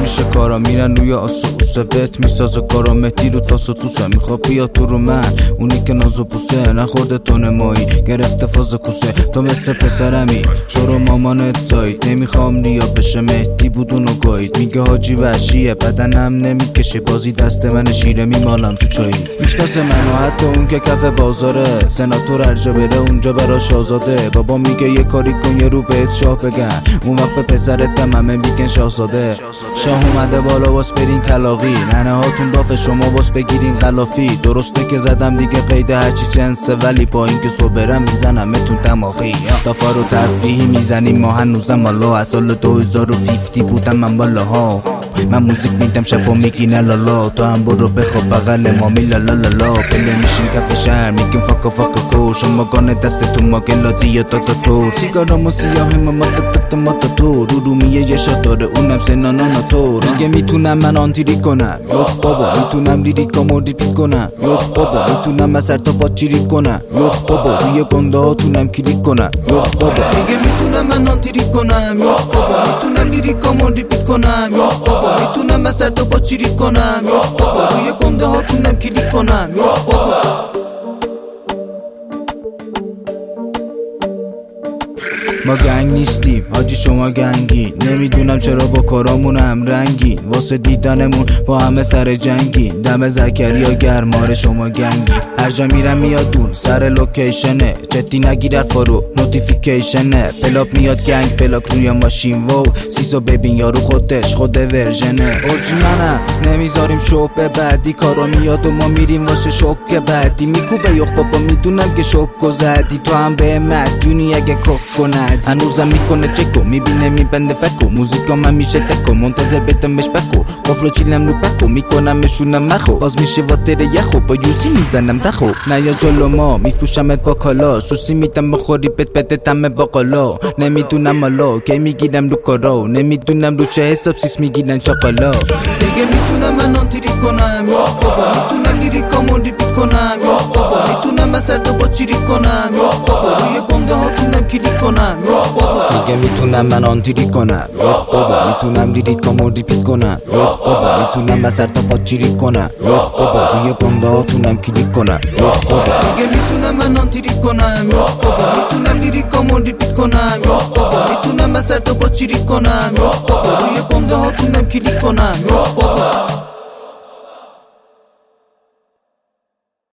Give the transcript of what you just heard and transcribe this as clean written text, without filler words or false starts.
میشه کارا میرن روی آسوسه بهت میسازه کارا مهدی رو تاس و توسه میخواد بیا تو رو من اونی که ناز و پوسه نخورده تونه مایی گرفته فاز کوسه تو مثل پسرمی تو رو مامانت زایید نمیخوام ریا بشه مهدی بود اونو گایید میگه حاجی وحشیه بدنم نمیکشه بازی دست من شیره میمالم تو چایی میشناسه منو حتی اون که کف بازاره سناتور هرجا بره اونجا براش آزاده بابا میگه یه کاری کن یه رو بهت شاه بگن اون وقت به پسرتم همه میگن شاهزاده شاه اومده بالا واس برین کلاغی ننه هاتون داف شما واس بگیرین قلافی درسته که زدم دیگه قید هرچی جنسه ولی با اینکه صبرم میزنم اتون تماخی دافا رو ترفیحی میزنیم ما هنوزم والا از سال 2050 بودم من بالاها من موزیک میدم شفا میگین لالا تو هم برو بخواب بغل ما میلا لالا بله میشیم کف شهر میگیم فاکا کو شما گانه دستتون ما گلادی تا تو سیگارامو سیاهی ما تو رو میه یه شات داره اونم سنانا تو میگه میتونم من آنتیری کنم یخ بابا میتونم لیریکامو ریپیت کنم یخ بابا میتونم از سر تا پا چیری کنم یخ بابا روی گنده هاتونم کلیک کنم یخ بابا میگه میتونم من آنتیری کنم یخ بابا میتونم لیریکامو ریپیت کنم یخ بابا میتونم از سر تا پا چیری کنم یخ بابا روی گنده هاتونم کلیک کنم یخ بابا ما گنگ نیستیم حاجی شما گنگی نمیدونم چرا با کارامون هم رنگی واسه دیدنمون با همه سر جنگی دم زکریا گرماره شما گنگی هر جا میرم میاد دون سر لوکیشنه جدی نگیر حرفا رو نوتیفیکیشنه پلاپ میاد گنگ پلاک روی ماشین وو سیسو ببین یارو خودش خود ورژنه اورجی منم نمیذاریم شوک به بعدی کارا میاد و ما میریم واسه شوک بعدی میکوبه یخ بابا میدونم که شوک و زدی تو هم به مدیونی اگه کک کنه هنوزم میکنه چکو میبینه میبنده فکو موزیکا من میشه تکو منتظر بدم بهش بکو قفلو چیلم رو بکو میکنم مشونم مخو باز میشه واتر یخو با یوزی میزنم دخو نیا جلو ما میفروشمت با کالا سوسی میدم بخوری بده تمه باقالا نمیدونم مالا کی میگیرم رو کارا نمیدونم رو چه حساب سیس میگیرن شاقالا دیگه میتونم من آنتیری کنم یا بابا میتونم لیریکامو ریپیت کنم یا بابا میتونم از سر تا با چیری کنم یا بابا روی گنده هاتونم کلیک کنم میگه میتونم من آنتیری کنم یخ بابا میتونم لیریکامو ریپیت کنم یخ بابا میتونم از سر تا پا چیری کنم یخ بابا روی گنده هاتونم کلیک کنم یخ بابا میگه میتونم من آنتیری کنم یخ بابا میتونم لیریکامو ریپیت کنم یخ بابا میتونم از سر تا پا چیری کنم یخ بابا روی گنده هاتونم کلیک کنم یخ بابا